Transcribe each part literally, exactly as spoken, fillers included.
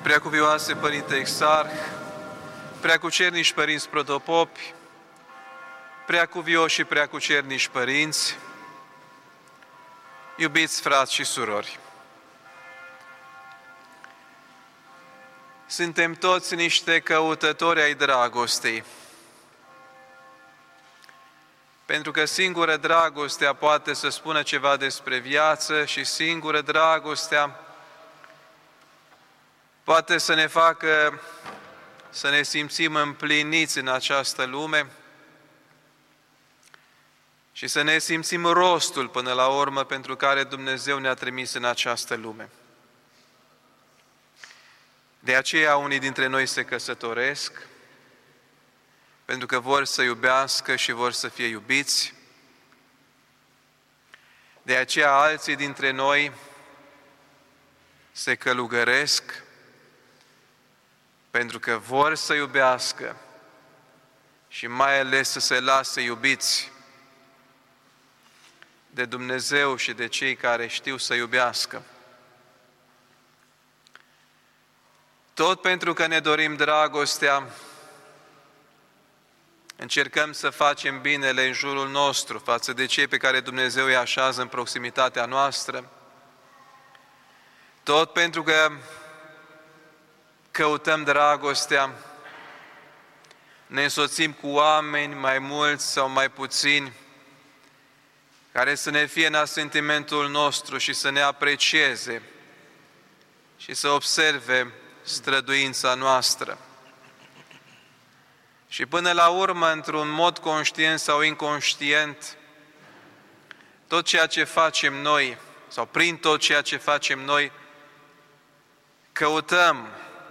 Preacuvioase Părinte Exarh, preacucernici părinți protopopi, preacuvioși și preacucernici părinți, iubiți frați și surori, suntem toți niște căutători ai dragostei, pentru că singură dragostea poate să spună ceva despre viață și singură dragostea poate să ne facă să ne simțim împliniți în această lume și să ne simțim rostul până la urmă pentru care Dumnezeu ne-a trimis în această lume. De aceea unii dintre noi se căsătoresc, pentru că vor să iubească și vor să fie iubiți. De aceea alții dintre noi se călugăresc, pentru că vor să iubească și mai ales să se lase iubiți de Dumnezeu și de cei care știu să iubească. Tot pentru că ne dorim dragostea, încercăm să facem binele în jurul nostru față de cei pe care Dumnezeu îi așează în proximitatea noastră. Tot pentru că căutăm dragostea, ne însoțim cu oameni mai mulți sau mai puțini, care să ne fie în asentimentul nostru și să ne aprecieze și să observe străduința noastră. Și până la urmă, într-un mod conștient sau inconștient, tot ceea ce facem noi, sau prin tot ceea ce facem noi, căutăm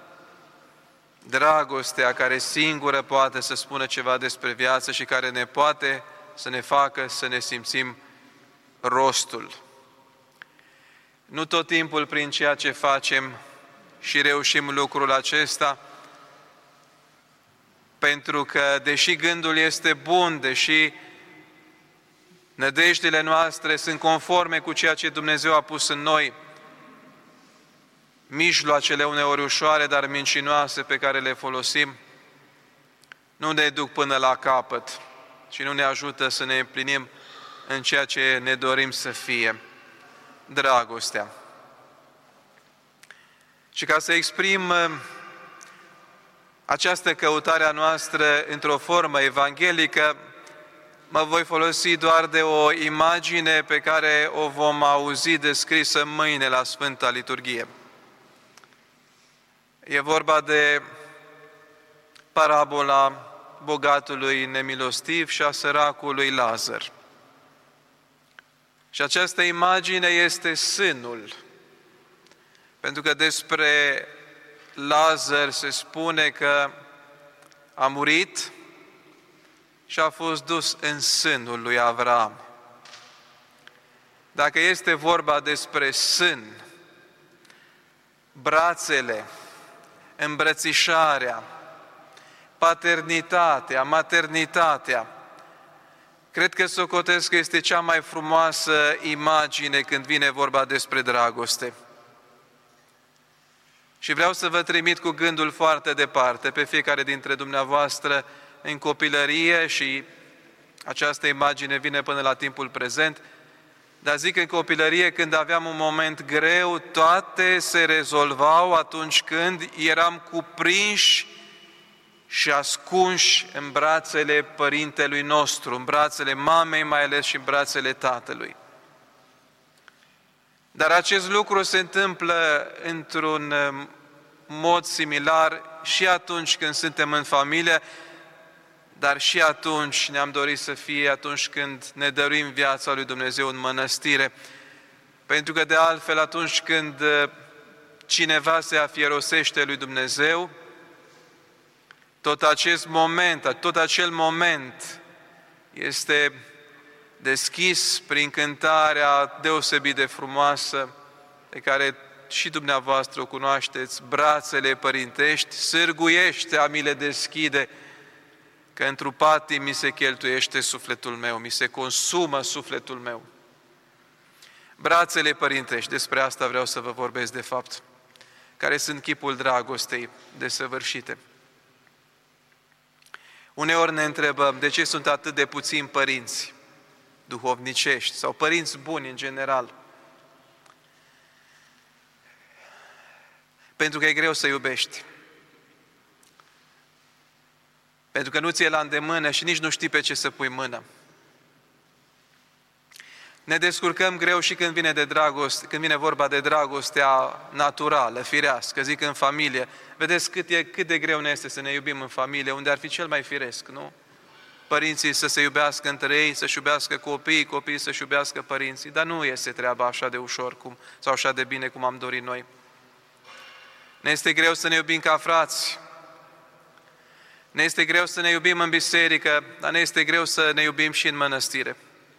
dragostea care singură poate să spună ceva despre viață și care ne poate să ne facă să ne simțim rostul. Nu tot timpul prin ceea ce facem și reușim lucrul acesta, pentru că, deși gândul este bun, deși nădejdele noastre sunt conforme cu ceea ce Dumnezeu a pus în noi, mijloacele uneori ușoare, dar mincinoase pe care le folosim, nu ne duc până la capăt și nu ne ajută să ne împlinim în ceea ce ne dorim să fie, dragostea. Și ca să exprim această căutare a noastră într-o formă evanghelică, mă voi folosi doar de o imagine pe care o vom auzi descrisă mâine la Sfânta Liturghie. E vorba de parabola bogatului nemilostiv și a săracului Lazar. Și această imagine este sânul, pentru că despre Lazar se spune că a murit și a fost dus în sânul lui Avram. Dacă este vorba despre sân, brațele, îmbrățișarea, paternitatea, maternitatea, cred că socotesc că este cea mai frumoasă imagine când vine vorba despre dragoste. Și vreau să vă trimit cu gândul foarte departe pe fiecare dintre dumneavoastră în copilărie și această imagine vine până la timpul prezent, dar zic în copilărie când aveam un moment greu, toate se rezolvau atunci când eram cuprinși și ascunși în brațele părintelui nostru, în brațele mamei, mai ales și în brațele tatălui. Dar acest lucru se întâmplă într-un mod similar și atunci când suntem în familie, dar și atunci ne-am dorit să fie atunci când ne dăruim viața lui Dumnezeu în mănăstire. Pentru că de altfel atunci când cineva se afierosește lui Dumnezeu, tot acest moment, tot acel moment este deschis prin cântarea deosebit de frumoasă pe care și dumneavoastră o cunoașteți, brațele părintești, sârguiește a mi le deschide, că într-o patii mi se cheltuiește sufletul meu, mi se consumă sufletul meu. Brațele părintești, despre asta vreau să vă vorbesc de fapt. care sunt chipul dragostei desăvârșite. Uneori ne întrebăm de ce sunt atât de puțini părinți duhovnicești sau părinți buni în general. Pentru că e greu să iubești. Pentru că nu ți-e la îndemână și nici nu știi pe ce să pui mână. Ne descurcăm greu și când vine, de dragoste, când vine vorba de dragostea naturală, firească, zic în familie. Vedeți cât, e, cât de greu ne este să ne iubim în familie, unde ar fi cel mai firesc, nu? Părinții să se iubească între ei, să-și iubească copiii, copiii să-și iubească părinții, dar nu este treaba așa de ușor cum, sau așa de bine cum am dorit noi. Ne este greu să ne iubim ca frați, ne este greu să ne iubim în biserică, dar ne este greu să ne iubim și în mănăstire.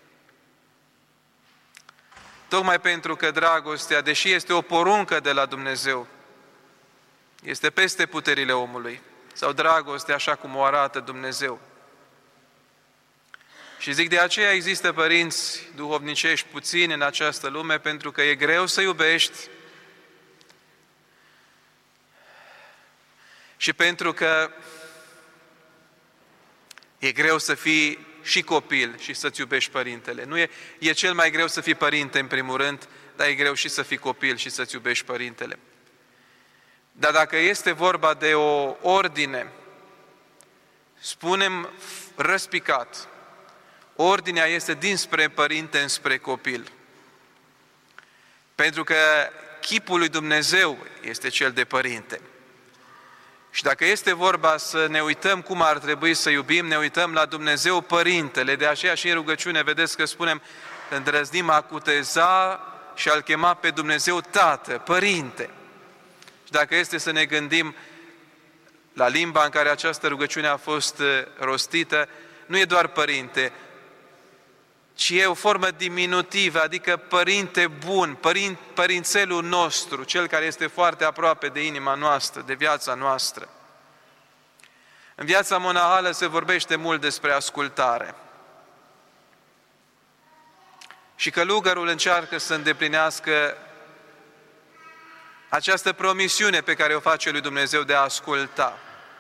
Tocmai pentru că dragostea, deși este o poruncă de la Dumnezeu, este peste puterile omului, sau dragostea așa cum o arată Dumnezeu. Și zic, de aceea există părinți duhovnicești puțini în această lume, pentru că e greu să iubești și pentru că e greu să fii și copil și să-ți iubești părintele. Nu e, e cel mai greu să fii părinte în primul rând, dar e greu și să fii copil și să-ți iubești părintele. Dar dacă este vorba de o ordine, spunem răspicat, ordinea este dinspre părinte înspre copil. Pentru că chipul lui Dumnezeu este cel de părinte. Și dacă este vorba să ne uităm cum ar trebui să iubim, ne uităm la Dumnezeu Părintele. De aceea și în rugăciune, vedeți că spunem, îndrăznim a cuteza și a-L chema pe Dumnezeu Tată, Părinte. Și dacă este să ne gândim la limba în care această rugăciune a fost rostită, nu e doar Părinte, ci e o formă diminutivă, adică Părinte bun, părin, părințelul nostru, cel care este foarte aproape de inima noastră, de viața noastră. În viața monahală se vorbește mult despre ascultare. Și călugărul încearcă să îndeplinească această promisiune pe care o face lui Dumnezeu de a asculta.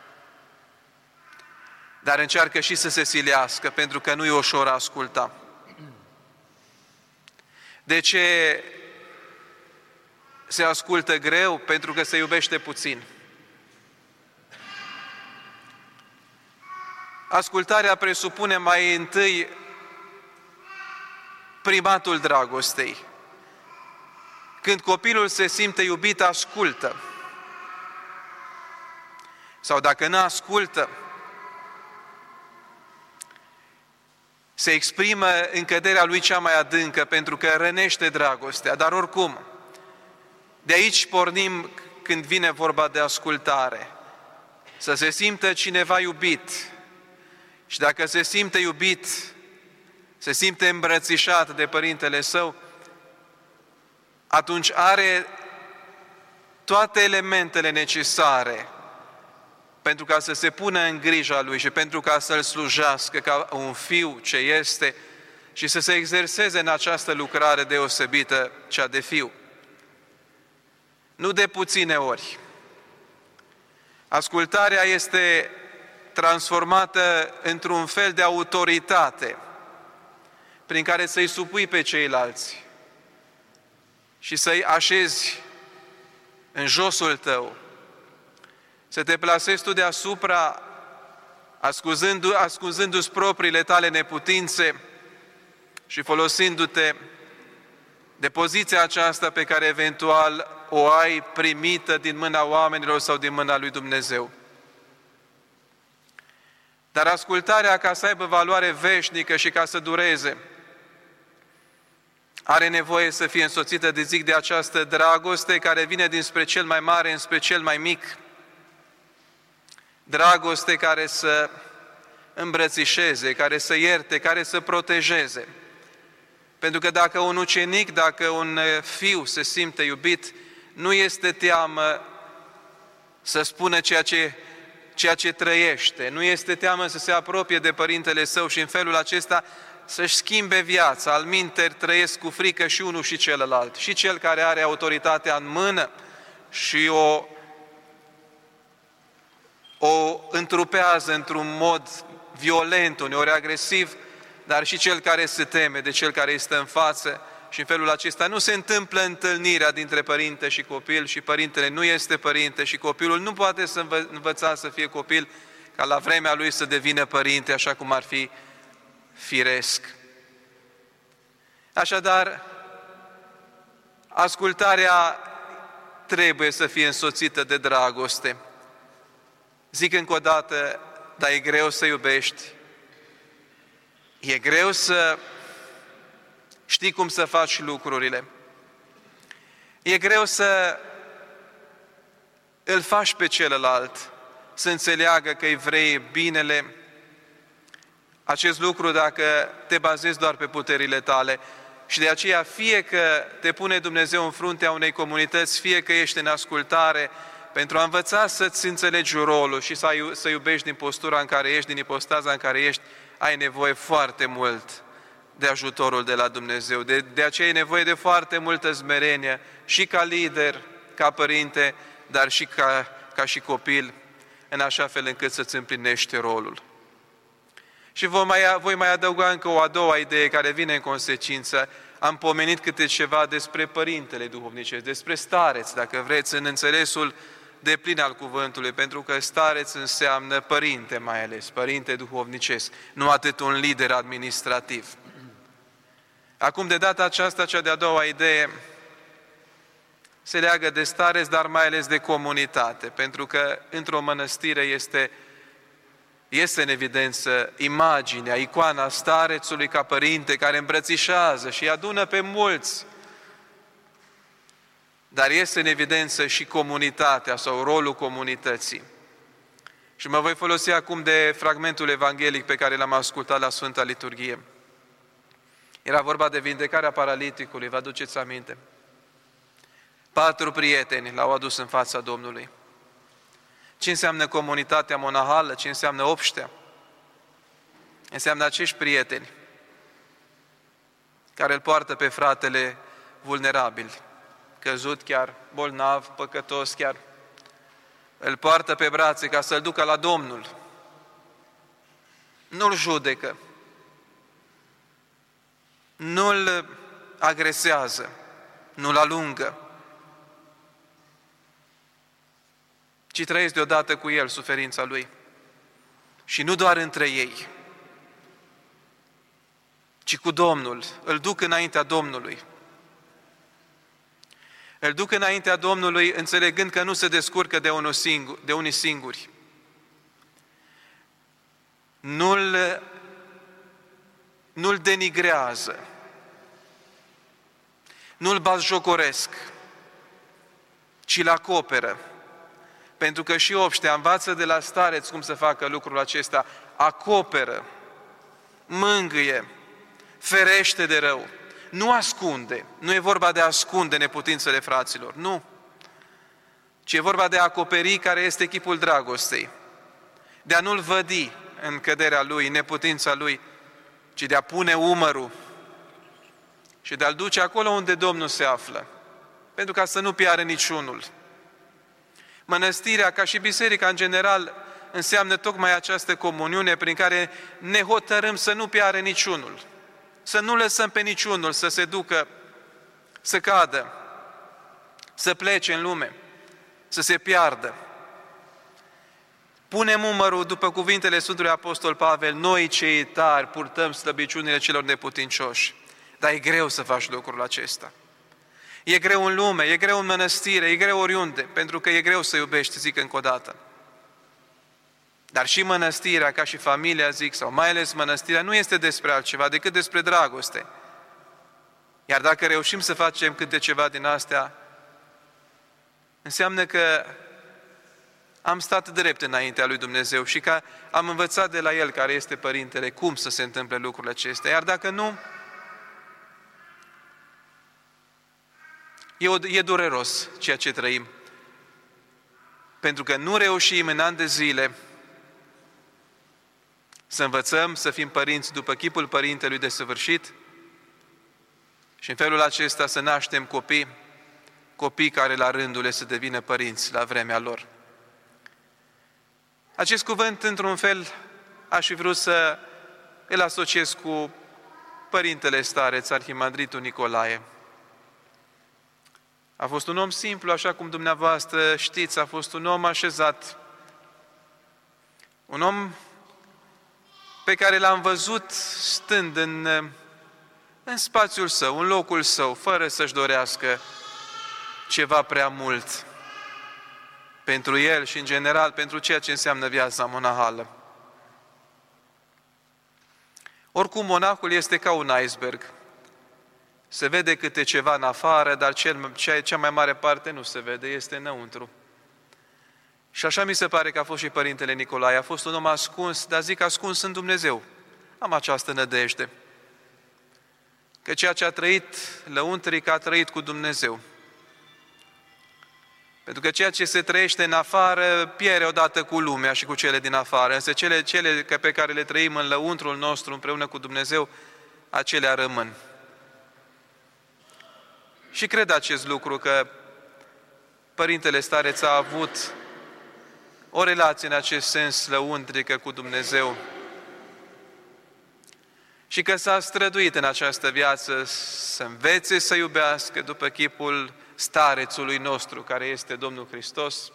Dar încearcă și să se silească, pentru că nu e ușor a asculta. De ce se ascultă greu? Pentru că se iubește puțin. Ascultarea presupune mai întâi primatul dragostei. Când copilul se simte iubit, ascultă. Sau dacă nu ascultă, se exprimă în căderea lui cea mai adâncă, pentru că rănește dragostea. Dar oricum, de aici pornim când vine vorba de ascultare. Să se simtă cineva iubit. Și dacă se simte iubit, se simte îmbrățișat de părintele său, atunci are toate elementele necesare pentru ca să se pună în grija lui și pentru ca să-l slujească ca un fiu ce este și să se exerseze în această lucrare deosebită, cea de fiu. Nu de puține ori. Ascultarea este transformată într-un fel de autoritate prin care să-i supui pe ceilalți și să-i așezi în josul tău, să te plasezi tu deasupra, ascuzându, ascuzându-ți propriile tale neputințe și folosindu-te de poziția aceasta pe care eventual o ai primită din mâna oamenilor sau din mâna lui Dumnezeu. Dar ascultarea, ca să aibă valoare veșnică și ca să dureze, are nevoie să fie însoțită de zic de această dragoste care vine dinspre cel mai mare înspre cel mai mic. Dragoste care să îmbrățișeze, care să ierte, care să protejeze. Pentru că dacă un ucenic, dacă un fiu se simte iubit, nu este teamă să spună ceea ce, ceea ce trăiește, nu este teamă să se apropie de părintele său și în felul acesta să-și schimbe viața. Alminteri trăiesc cu frică și unul și celălalt. Și cel care are autoritatea în mână, și o, o întrupează într-un mod violent, uneori agresiv, dar și cel care se teme de cel care îi stă în față. Și în felul acesta nu se întâmplă întâlnirea dintre părinte și copil și părintele nu este părinte și copilul nu poate să învă- învăța să fie copil ca la vremea lui să devină părinte, așa cum ar fi firesc. Așadar, ascultarea trebuie să fie însoțită de dragoste. Zic încă o dată, dar e greu să iubești. E greu să știi cum să faci lucrurile. E greu să îl faci pe celălalt, să înțeleagă că îi vrei binele. Acest lucru dacă te bazezi doar pe puterile tale. Și de aceea, fie că te pune Dumnezeu în fruntea unei comunități, fie că ești în ascultare, pentru a învăța să-ți înțelegi rolul și să iubești din postura în care ești, din ipostaza în care ești, ai nevoie foarte mult de ajutorul de la Dumnezeu. De, de aceea ai nevoie de foarte multă smerenie, și ca lider, ca părinte, dar și ca, ca și copil, în așa fel încât să-ți împlinești rolul. Și voi mai, voi mai adăuga încă o a doua idee care vine în consecință. Am pomenit câte ceva despre părintele duhovnicesc, despre stareț, dacă vreți, în înțelesul deplin al cuvântului, pentru că stareț înseamnă părinte mai ales, părinte duhovnicesc, nu atât un lider administrativ. Acum, de data aceasta, cea de-a doua idee se leagă de stareț, dar mai ales de comunitate, pentru că într-o mănăstire este, este în evidență imaginea, icoana starețului ca părinte care îmbrățișează și adună pe mulți. Dar este în evidență și comunitatea sau rolul comunității. Și mă voi folosi acum de fragmentul evanghelic pe care l-am ascultat la Sfânta Liturghie. Era vorba de vindecarea paraliticului, vă aduceți aminte? Patru prieteni l-au adus în fața Domnului. Ce înseamnă comunitatea monahală? Ce înseamnă obștea? Înseamnă acești prieteni care îl poartă pe fratele vulnerabil, căzut chiar, bolnav, păcătos chiar. Îl poartă pe brațe ca să-l ducă la Domnul. Nu-l judecă. Nu-l agresează. Nu-l alungă. Ci trăiesc deodată cu el suferința lui. Și nu doar între ei, ci cu Domnul. Îl duc înaintea Domnului. Îl duc înaintea Domnului înțelegând că nu se descurcă de, unul singur, de unii singuri. Nu-l, nu-l denigrează. Nu-l batjocoresc, ci îl acoperă. Pentru că și obștea învață de la stareț cum să facă lucrul acesta. Acoperă, mângâie, ferește de rău. Nu ascunde. Nu e vorba de a ascunde neputințele fraților. Nu. Ci e vorba de a acoperi care este chipul dragostei. De a nu-l vădi în căderea lui, neputința lui, ci de a pune umărul și de a-l duce acolo unde Domnul se află. Pentru ca să nu piară niciunul. Mănăstirea, ca și biserica în general, înseamnă tocmai această comuniune prin care ne hotărâm să nu piară niciunul. Să nu lăsăm pe niciunul să se ducă, să cadă, să plece în lume, să se piardă. Punem umărul, după cuvintele Sfântului Apostol Pavel, noi cei tari purtăm slăbiciunile celor neputincioși. Dar e greu să faci lucrul acesta. E greu în lume, e greu în mănăstire, e greu oriunde, pentru că e greu să iubești, zic încă o dată. Dar și mănăstirea, ca și familia, zic, sau mai ales mănăstirea, nu este despre altceva decât despre dragoste. Iar dacă reușim să facem câte ceva din astea, înseamnă că am stat drept înaintea lui Dumnezeu și că am învățat de la El, care este Părintele, cum să se întâmple lucrurile acestea. Iar dacă nu, e, e dureros ceea ce trăim. Pentru că nu reușim în ani de zile să învățăm să fim părinți după chipul Părintelui desăvârșit și în felul acesta să naștem copii, copii care la rândul le să devină părinți la vremea lor. Acest cuvânt, într-un fel, aș fi vrut să îl asociez cu Părintele Stareț, Arhimandritul Nicolae. A fost un om simplu, așa cum dumneavoastră știți, a fost un om așezat, un om pe care l-am văzut stând în, în spațiul său, în locul său, fără să-și dorească ceva prea mult pentru el și, în general, pentru ceea ce înseamnă viața monahală. Oricum, monahul este ca un iceberg. Se vede câte ceva în afară, dar cel, cea, cea mai mare parte nu se vede, este înăuntru. Și așa mi se pare că a fost și Părintele Nicolae. A fost un om ascuns, dar zic ascuns în Dumnezeu. Am această nădejde. Că ceea ce a trăit lăuntric a trăit cu Dumnezeu. Pentru că ceea ce se trăiește în afară pierde odată cu lumea și cu cele din afară. Însă cele, cele pe care le trăim în lăuntrul nostru împreună cu Dumnezeu, acelea rămân. Și cred acest lucru, că Părintele Stareț a avut o relație în acest sens lăuntrică cu Dumnezeu și că s-a străduit în această viață să învețe să iubească după chipul starețului nostru, care este Domnul Hristos,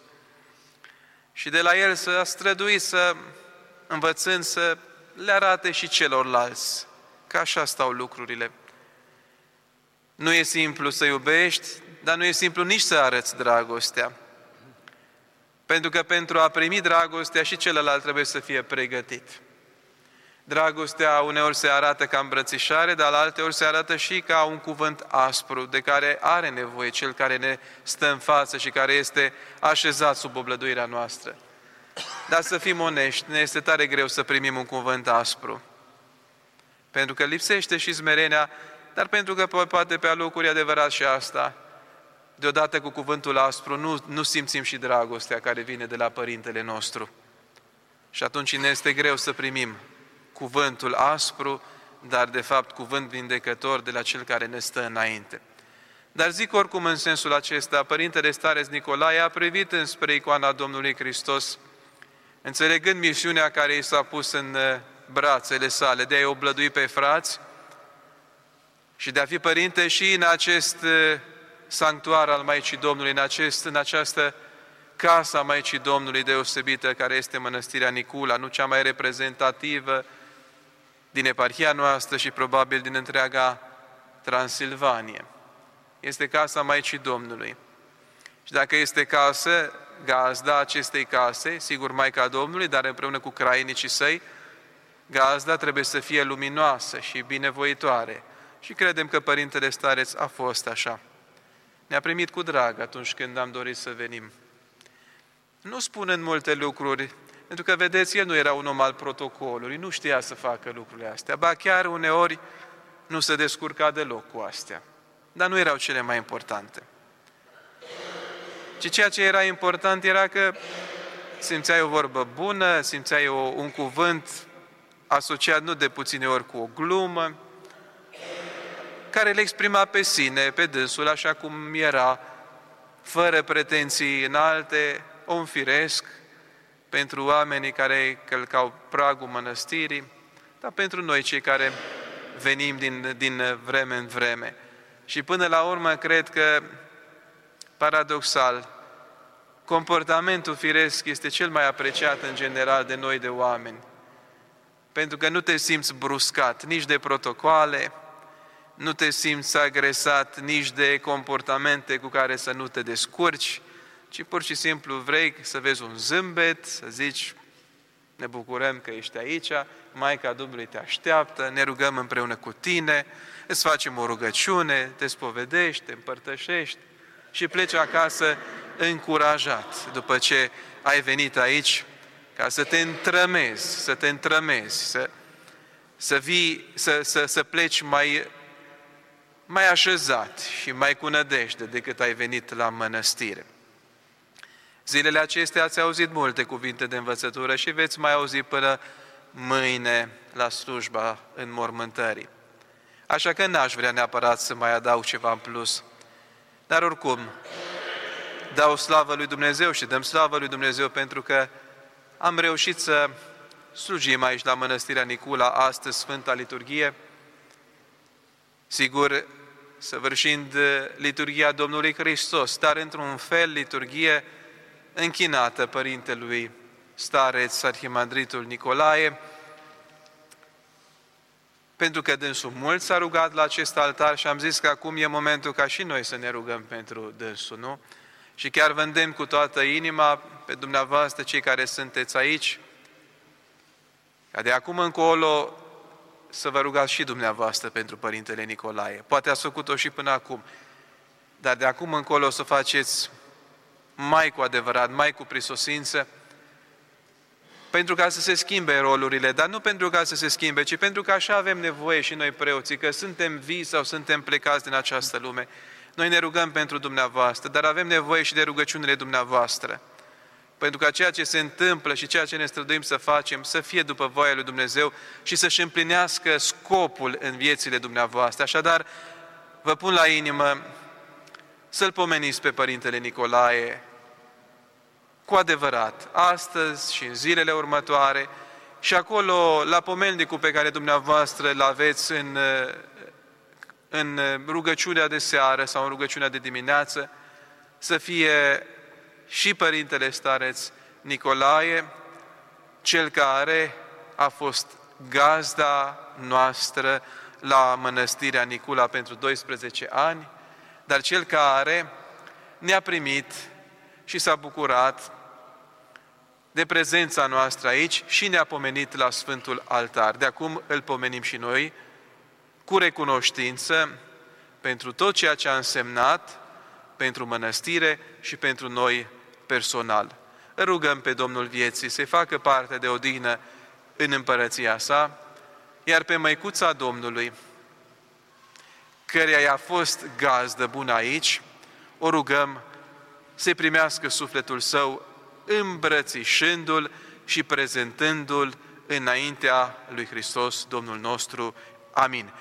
și de la el s-a străduit să, învățând, să le arate și celorlalți că așa stau lucrurile. Nu e simplu să iubești, dar nu e simplu nici să arăți dragostea. Pentru că pentru a primi dragostea și celălalt trebuie să fie pregătit. Dragostea uneori se arată ca îmbrățișare, dar alteori se arată și ca un cuvânt aspru, de care are nevoie cel care ne stă în față și care este așezat sub oblăduirea noastră. Dar să fim onești, ne este tare greu să primim un cuvânt aspru. Pentru că lipsește și smerenia, dar pentru că poate pe alocuri e adevărat și asta. Deodată cu cuvântul aspru nu, nu simțim și dragostea care vine de la Părintele nostru. Și atunci ne este greu să primim cuvântul aspru, dar de fapt cuvânt vindecător de la Cel care ne stă înainte. Dar zic oricum în sensul acesta, Părintele Stareț Nicolae a privit înspre icoana Domnului Hristos, înțelegând misiunea care i s-a pus în brațele sale, de a-i oblădui pe frați și de a fi părinte și în acest sanctuar al Maicii Domnului, în, acest, în această casa Maicii Domnului deosebită, care este Mănăstirea Nicula, nu cea mai reprezentativă din eparhia noastră și probabil din întreaga Transilvanie. Este casa Maicii Domnului. Și dacă este casă, gazda acestei case, sigur Maica Domnului, dar împreună cu crainicii săi, gazda trebuie să fie luminoasă și binevoitoare. Și credem că Părintele Stareț a fost așa. Ne-a primit cu drag atunci când am dorit să venim. Nu spunând multe lucruri, pentru că, vedeți, el nu era un om al protocolului, nu știa să facă lucrurile astea, ba chiar uneori nu se descurca deloc cu astea. Dar nu erau cele mai importante. Ci ceea ce era important era că simțeai o vorbă bună, simțeai o, un cuvânt asociat nu de puține ori cu o glumă, care le exprima pe sine, pe dânsul, așa cum era, fără pretenții înalte, om firesc, pentru oamenii care călcau pragul mănăstirii, dar pentru noi cei care venim din, din vreme în vreme. Și până la urmă, cred că, paradoxal, comportamentul firesc este cel mai apreciat în general de noi, de oameni. Pentru că nu te simți bruscat nici de protocoale, nu te simți agresat nici de comportamente cu care să nu te descurci, ci pur și simplu vrei să vezi un zâmbet, să zici, ne bucurăm că ești aici, Maica Domnului te așteaptă, ne rugăm împreună cu tine, îți facem o rugăciune, te spovedești, te împărtășești și pleci acasă încurajat după ce ai venit aici ca să te întrămezi, să te întrămezi, să, să, vii, să, să, să pleci mai, mai așezat și mai cu nădejde decât ai venit la mănăstire. Zilele acestea ați auzit multe cuvinte de învățătură și veți mai auzi până mâine la slujba înmormântării. Așa că n-aș vrea neapărat să mai adaug ceva în plus, Dar oricum, dau slavă lui Dumnezeu și dăm slavă lui Dumnezeu pentru că am reușit să slujim aici la Mănăstirea Nicula astăzi Sfânta Liturghie, sigur, săvârșind liturghia Domnului Hristos, dar într-un fel liturghie închinată Părintelui Stareț, Arhimandritul Nicolae, pentru că dânsul mult s-a rugat la acest altar și am zis că acum e momentul ca și noi să ne rugăm pentru dânsul, nu? Și chiar vă îndemn cu toată inima pe dumneavoastră, cei care sunteți aici, ca de acum încolo să vă rugați și dumneavoastră pentru Părintele Nicolae. Poate ați făcut-o și până acum, dar de acum încolo o să faceți mai cu adevărat, mai cu prisosință, pentru ca să se schimbe rolurile, dar nu pentru ca să se schimbe, ci pentru că așa avem nevoie și noi preoții, că suntem vii sau suntem plecați din această lume. Noi ne rugăm pentru dumneavoastră, dar avem nevoie și de rugăciunile dumneavoastră. Pentru că ceea ce se întâmplă și ceea ce ne străduim să facem, să fie după voia lui Dumnezeu și să-și împlinească scopul în viețile dumneavoastră. Așadar, vă pun la inimă să-L pomeniți pe Părintele Nicolae cu adevărat, astăzi și în zilele următoare, și acolo, la pomelnicul pe care dumneavoastră îl aveți în, în rugăciunea de seară sau în rugăciunea de dimineață, să fie și Părintele Stareț Nicolae, cel care a fost gazda noastră la Mănăstirea Nicula pentru doisprezece ani, dar cel care ne-a primit și s-a bucurat de prezența noastră aici și ne-a pomenit la Sfântul Altar. De acum îl pomenim și noi cu recunoștință pentru tot ceea ce a însemnat pentru mănăstire și pentru noi personal. Îl rugăm pe Domnul vieții să-i facă parte de odihnă în împărăția sa, iar pe Măicuța Domnului, căreia i-a fost gazdă bună aici, o rugăm să primească sufletul său îmbrățișându-l și prezentându-l înaintea lui Hristos, Domnul nostru. Amin.